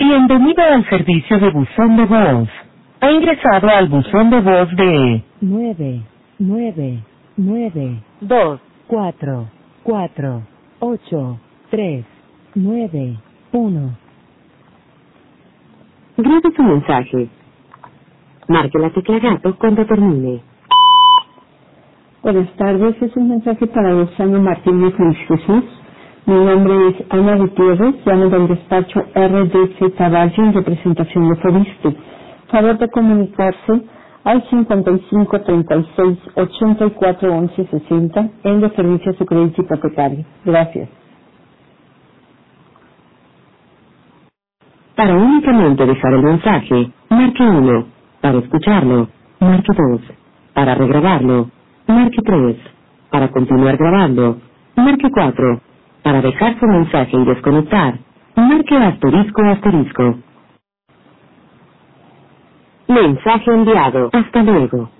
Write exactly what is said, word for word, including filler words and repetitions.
Bienvenido al servicio de buzón de voz. Ha ingresado al buzón de voz de nueve, nueve, nueve, dos, cuatro, cuatro, ocho, tres, nueve, uno. Grabe su mensaje. Marque la tecla gato cuando termine. Buenas tardes, es un mensaje para Lozano Martínez Luis Jesús. Mi nombre es Ana Gutiérrez, llamo del despacho R D C Caballo en representación de Fobiste. Favor de comunicarse al cincuenta y cinco, treinta y seis, ochenta y cuatro, once, sesenta en referencia a su crédito hipotecario. Gracias. Para únicamente dejar el mensaje, marque uno. Para escucharlo, marque dos. Para regrabarlo, marque tres. Para continuar grabando, marque cuatro. Para dejar su mensaje y desconectar, marque asterisco asterisco. Mensaje enviado. Hasta luego.